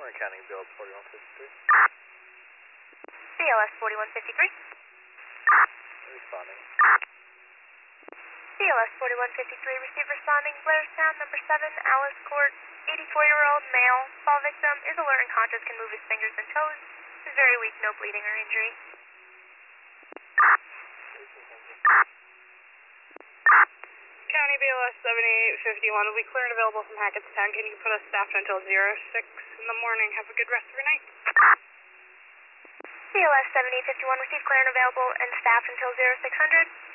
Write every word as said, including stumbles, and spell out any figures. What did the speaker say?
Warren County, B L S forty-one fifty-three. B L S forty-one fifty-three. Responding. B L S forty-one fifty-three, receive responding, Blairstown, number seven, Alice Court, eighty-four-year-old male, fall victim, is alert and conscious, can move his fingers and toes, is very weak, no bleeding or injury. County B L S seventy-eight fifty-one will be clear and available from Hackettstown. Can you put us staffed until zero six in the morning? Have a good rest of your night. B L S seventy-eight fifty-one, receive clear and available and staffed until zero six hundred.